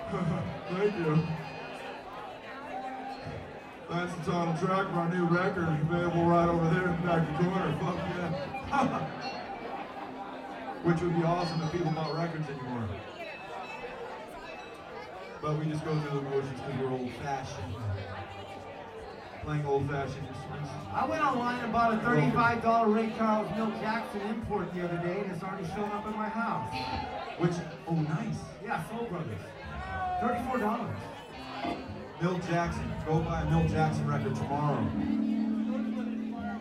Thank you. That's the title track of our new record, available right over there in the back corner. Fuck yeah. Which would be awesome if people bought records anymore. But we just go through the motions because we're old-fashioned. Playing old-fashioned instruments. I went online and bought a $35 Ray Charles Milt Jackson import the other day, and it's already shown up in my house. Which, oh nice. Yeah, Soul Brothers. $34. Milt Jackson. Go buy a Milt Jackson record tomorrow.